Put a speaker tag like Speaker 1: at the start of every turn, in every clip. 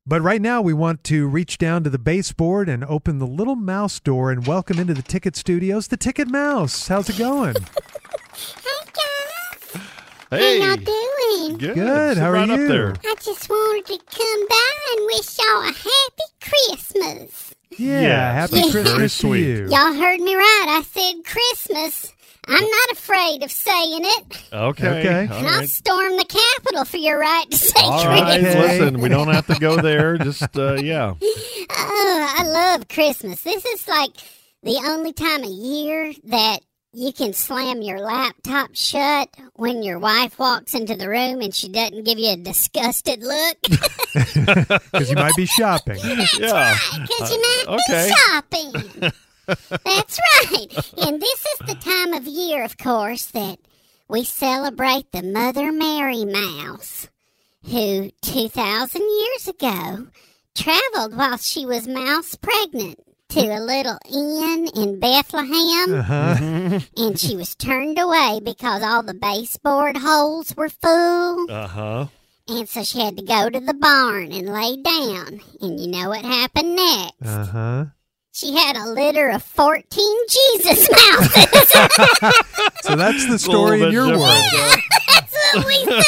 Speaker 1: But right now, we want to reach down to the baseboard and open the little mouse door and welcome into the Ticket Studios the Ticket Mouse. How's it going?
Speaker 2: Hey, guys.
Speaker 3: Hey.
Speaker 2: How y'all doing?
Speaker 1: Good. How are
Speaker 3: right
Speaker 1: you?
Speaker 3: Up there.
Speaker 2: I just wanted to come by and wish y'all a happy Christmas.
Speaker 1: Yeah,
Speaker 3: Yes.
Speaker 1: happy
Speaker 2: Yeah.
Speaker 1: Christmas
Speaker 3: Very
Speaker 1: to
Speaker 3: sweet.
Speaker 1: you.
Speaker 2: Y'all heard me right. I said Christmas. I'm not afraid of saying it.
Speaker 3: Okay.
Speaker 1: Okay.
Speaker 3: All
Speaker 2: And I'll
Speaker 3: right.
Speaker 2: storm the Capitol for your right to say
Speaker 3: All
Speaker 2: Christmas.
Speaker 3: right.
Speaker 1: Okay.
Speaker 3: Listen, we don't have to go there. Just, yeah.
Speaker 2: Oh, I love Christmas. This is like the only time of year that you can slam your laptop shut when your wife walks into the room and she doesn't give you a disgusted look.
Speaker 1: Because you might be shopping.
Speaker 3: Yeah.
Speaker 2: Because you might
Speaker 3: Okay.
Speaker 2: be shopping. That's right. And this is the time of year, of course, that we celebrate the Mother Mary Mouse, who 2,000 years ago traveled while she was mouse pregnant to a little inn in Bethlehem,
Speaker 1: Uh-huh.
Speaker 2: and she was turned away because all the baseboard holes were full.
Speaker 3: Uh-huh.
Speaker 2: And so she had to go to the barn and lay down. And you know what happened next?
Speaker 1: Uh-huh.
Speaker 2: She had a litter of 14 Jesus mouses.
Speaker 1: So that's the
Speaker 3: A
Speaker 1: story
Speaker 3: little
Speaker 1: in your
Speaker 3: bit
Speaker 1: world.
Speaker 3: different,
Speaker 2: That's what we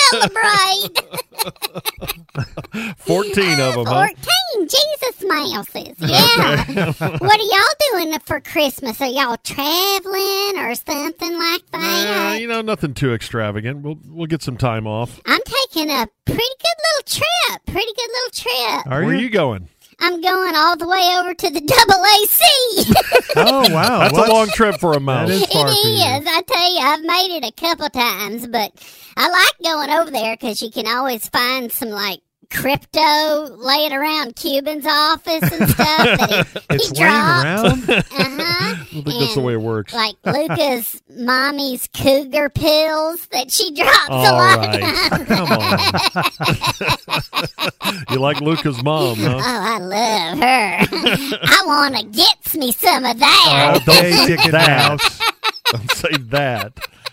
Speaker 2: celebrate.
Speaker 3: 14 of them, huh?
Speaker 2: 14 Jesus mouses. Yeah. What are y'all doing for Christmas? Are y'all traveling or something like that?
Speaker 3: Nothing too extravagant. We'll get some time off.
Speaker 2: I'm taking a pretty good little trip.
Speaker 1: Are
Speaker 3: Where
Speaker 1: you?
Speaker 3: are you going?
Speaker 2: I'm going all the way over to the AAC.
Speaker 1: Oh, wow.
Speaker 3: That's
Speaker 1: What?
Speaker 3: a long trip for a mouse.
Speaker 1: That is far
Speaker 2: It
Speaker 1: for you.
Speaker 2: is. I tell you, I've made it a couple times, but I like going over there because you can always find some, like, crypto laying around Cuban's office and stuff that he
Speaker 1: It's laying
Speaker 2: dropped.
Speaker 1: around?
Speaker 2: Uh-huh.
Speaker 3: I don't think that's the way it works.
Speaker 2: Like Luca's mommy's cougar pills that she drops a
Speaker 3: All
Speaker 2: lot.
Speaker 3: right. Come on. You like Luca's mom, huh?
Speaker 2: Oh, I love her. I want to get me some of that.
Speaker 3: Oh, don't
Speaker 1: Okay,
Speaker 3: say
Speaker 1: Ticket
Speaker 3: that.
Speaker 1: Mouse.
Speaker 3: Don't say that.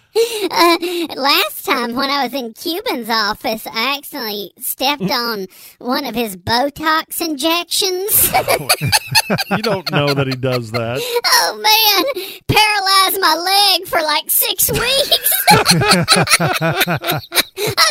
Speaker 2: Last time when I was in Cuban's office, I accidentally stepped on one of his Botox injections.
Speaker 3: You don't know that he does that.
Speaker 2: Oh, man. Paralyzed my leg for like 6 weeks. I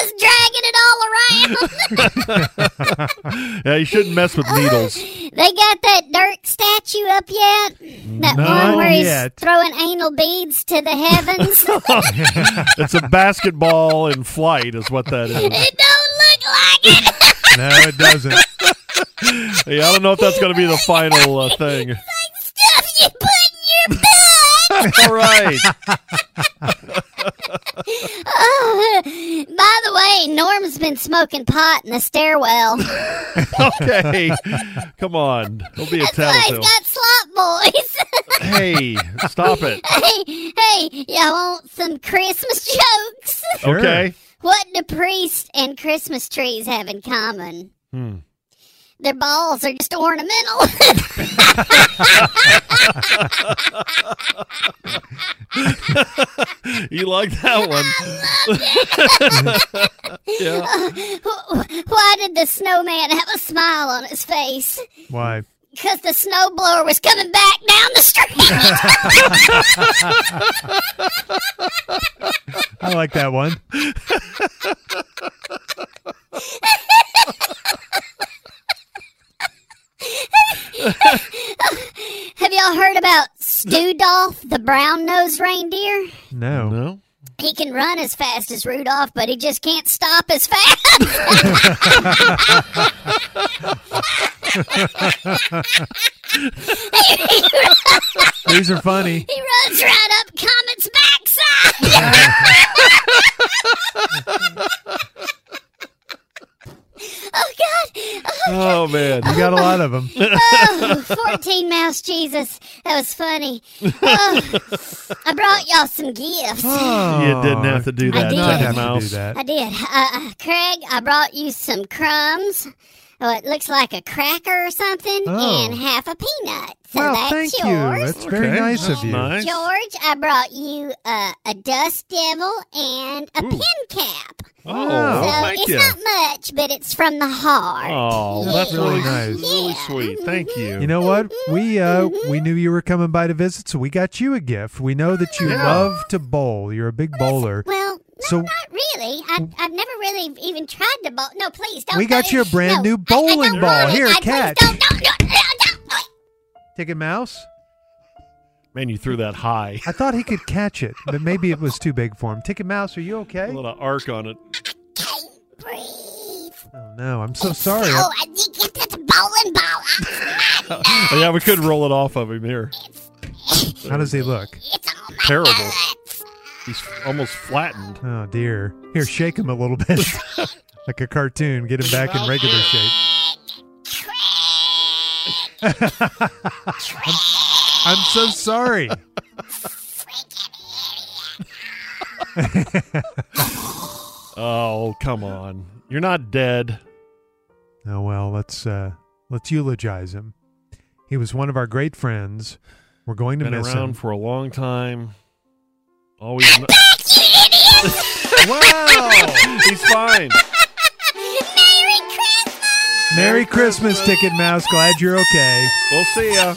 Speaker 2: was dragging it all around.
Speaker 3: Yeah, you shouldn't mess with needles.
Speaker 2: They got that Dirk statue up yet? That
Speaker 1: Not
Speaker 2: one where he's
Speaker 1: yet.
Speaker 2: throwing anal beads to the heavens?
Speaker 3: It's a basketball in flight is what that is.
Speaker 2: It don't look like it.
Speaker 1: No, it doesn't.
Speaker 3: Yeah, I don't know if that's going to be the final thing.
Speaker 2: Stuff you put in your butt.
Speaker 3: All right.
Speaker 2: Oh, by the way, Norm's been smoking pot in the stairwell.
Speaker 3: Okay. Come on. Don't be a
Speaker 2: That's why he's
Speaker 3: tattletale.
Speaker 2: got slop boys.
Speaker 3: Hey, stop it.
Speaker 2: hey, y'all want some Christmas jokes?
Speaker 1: Sure.
Speaker 3: Okay.
Speaker 2: What do priests and Christmas trees have in common?
Speaker 3: Hmm.
Speaker 2: Their balls are just ornamental.
Speaker 3: You like that one? Yeah.
Speaker 2: Why did the snowman have a smile on his face?
Speaker 1: Why?
Speaker 2: Because the snowblower was coming back down the street.
Speaker 1: I like that one.
Speaker 2: Have y'all heard about Studolph, the brown-nosed reindeer?
Speaker 1: No.
Speaker 3: No?
Speaker 2: He can run as fast as Rudolph, but he just can't stop as fast.
Speaker 1: These are funny.
Speaker 2: He runs right up Comet's backside. Oh, God.
Speaker 3: Oh, man.
Speaker 1: You got a lot of them.
Speaker 2: Oh, 14 Mouse Jesus. That was funny. Oh, I brought y'all some gifts.
Speaker 1: Oh,
Speaker 3: You didn't have to do
Speaker 2: I
Speaker 3: that,
Speaker 2: did.
Speaker 1: Not
Speaker 3: Ticket
Speaker 1: have to
Speaker 3: Mouse.
Speaker 1: do that.
Speaker 2: I did. Craig, I brought you some crumbs. Oh, it looks like a cracker or something,
Speaker 1: Oh.
Speaker 2: and half a peanut. So
Speaker 1: Well,
Speaker 2: that's
Speaker 1: thank
Speaker 2: yours.
Speaker 1: you. That's very
Speaker 3: Okay,
Speaker 1: nice
Speaker 3: that's
Speaker 1: of you.
Speaker 3: nice.
Speaker 2: George, I brought you a dust devil and a pin cap.
Speaker 1: Wow.
Speaker 2: So
Speaker 3: thank
Speaker 2: it's
Speaker 3: you.
Speaker 2: not much, but it's from the heart.
Speaker 3: Oh, that's
Speaker 1: really
Speaker 3: really
Speaker 1: nice.
Speaker 3: Really sweet. Thank you.
Speaker 1: You know what? We knew you were coming by to visit, so we got you a gift. We know that you love to bowl. You're a big bowler.
Speaker 2: Well, no,
Speaker 1: So-
Speaker 2: not really. I've never really even tried to bowl. No, please don't.
Speaker 1: We got you a brand new
Speaker 2: I
Speaker 1: bowling
Speaker 2: don't
Speaker 1: ball.
Speaker 2: want it.
Speaker 1: Here,
Speaker 2: Please
Speaker 1: catch.
Speaker 2: Don't.
Speaker 1: Ticket Mouse?
Speaker 3: Man, you threw that high.
Speaker 1: I thought he could catch it, but maybe it was too big for him. Ticket Mouse, are you
Speaker 3: A
Speaker 1: okay?
Speaker 3: little arc on it.
Speaker 2: Can't breathe.
Speaker 1: Oh, no. I'm so sorry.
Speaker 2: Oh, I think it's a bowling ball.
Speaker 3: Oh, yeah, we could roll it off of him here.
Speaker 1: How does he look?
Speaker 2: It's on my
Speaker 3: Terrible.
Speaker 2: nuts.
Speaker 3: He's almost flattened.
Speaker 1: Oh, dear. Here, shake him a little bit. Like a cartoon. Get him back in regular shape. I'm so sorry.
Speaker 3: Oh, come on. You're not dead.
Speaker 1: Oh, well, let's eulogize him. He was one of our great friends. We're going to
Speaker 3: Been
Speaker 1: miss
Speaker 3: around
Speaker 1: him.
Speaker 3: for a long time. Always.
Speaker 1: Wow!
Speaker 3: He's fine.
Speaker 2: Merry Christmas!
Speaker 1: Merry Christmas, Ticket Mouse. Glad you're okay.
Speaker 3: We'll see ya.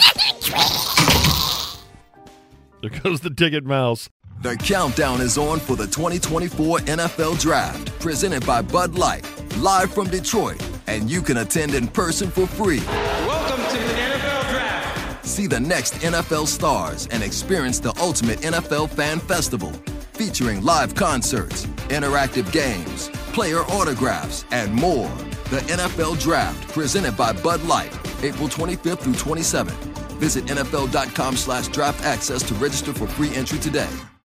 Speaker 3: There goes the Ticket Mouse.
Speaker 4: The countdown is on for the 2024 NFL Draft, presented by Bud Light, live from Detroit, and you can attend in person for free.
Speaker 5: Welcome to the NFL Draft.
Speaker 4: See the next NFL stars and experience the ultimate NFL fan festival, featuring live concerts, interactive games, player autographs, and more. The NFL Draft, presented by Bud Light, April 25th through 27th. Visit NFL.com/draft access to register for free entry today.